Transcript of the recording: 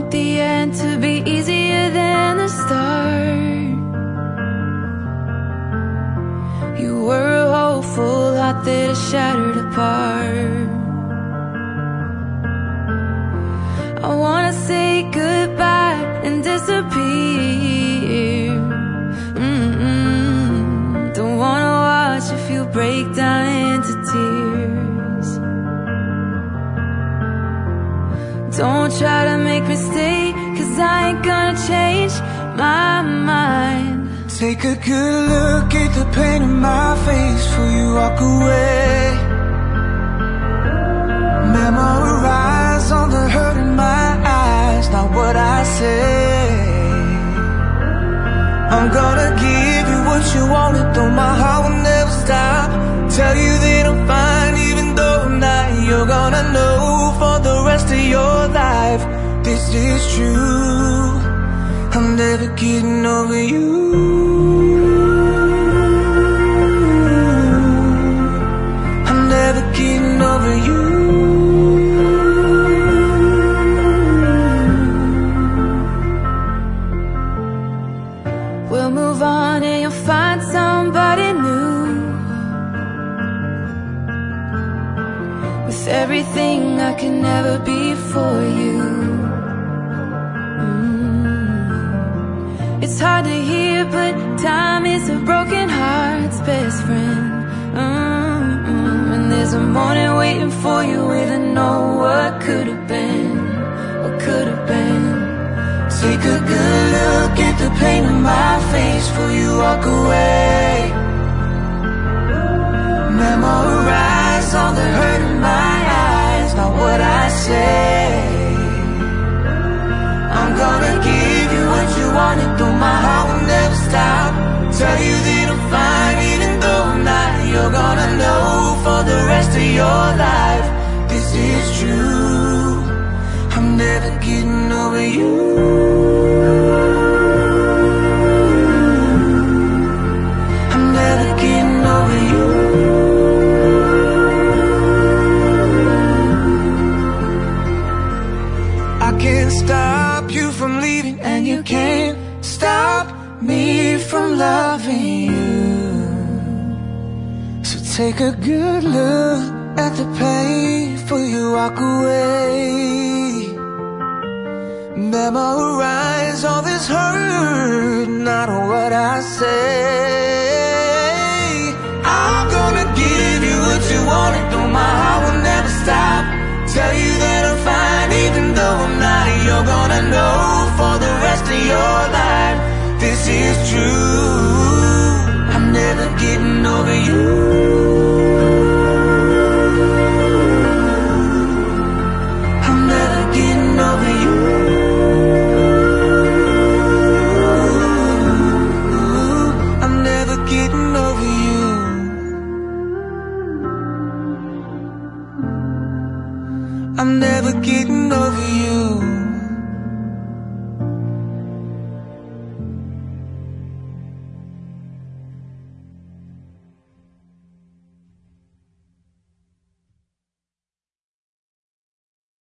want the end to be easier than the start. You were a hopeful heart that is shattered apart. I wanna say goodbye and disappear. Don't wanna watch if you break down into tears. Don't try to make me stay, 'cause I ain't gonna change my mind. Take a good look at the pain in my face before you walk away. Memorize all the hurt in my eyes, not what I say. I'm gonna give you what you wanted, though my heart will never stop. Tell you that I'm fine, even though I'm not. You're gonna know for the rest of your life, this is true. I'm never getting over you. I'm never getting over you. We'll move on and you'll find somebody new. With everything I can never be for you. It's hard to hear, but time is a broken heart's best friend. And there's a morning waiting for you with a know what could have been, what could have been. Take a good look at the pain in my face before you walk away. Memorize all the hurt in my eyes, not what I say. I'm gonna give you what you wanted, though my heart will never stop. Tell you that I'm fine, even though I'm not. You're gonna know for the rest of your life, this is true. I'm never getting over you. I'm never getting over you. I can't stop you from leaving, and you can't stop me from loving you. So take a good look at the pain before you walk away. Memorize all this hurt, not what I say. I'm gonna give you what you wanted, though my heart will never stop. Tell you that I'm fine, even though I'm not. You're gonna know for the rest of your life, this is true. I'm never getting over you.